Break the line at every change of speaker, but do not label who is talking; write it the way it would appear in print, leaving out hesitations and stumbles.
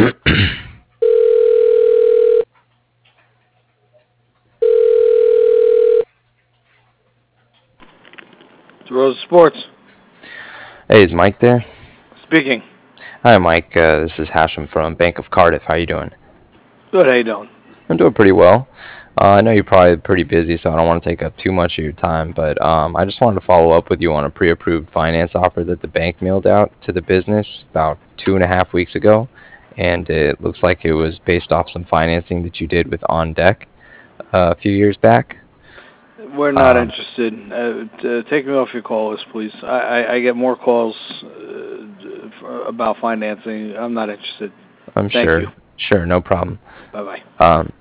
Rose Sports
Hey, is Mike there?
speaking.
Hi, Mike. This is Hashem from Bank of Cardiff. How you doing?
Good, how you doing?
I'm doing pretty well. I know you're probably pretty busy, so I don't want to take up too much of your time, but I just wanted to follow up with you on a pre-approved finance offer that the bank mailed out to the business about 2.5 weeks ago, and it looks like it was based off some financing that you did with On Deck a few years back.
We're not
Um,
interested. Take me off your call list, please. I get more calls about financing. I'm not interested.
I'm
Thank you.
sure. Sure, no problem.
Bye bye.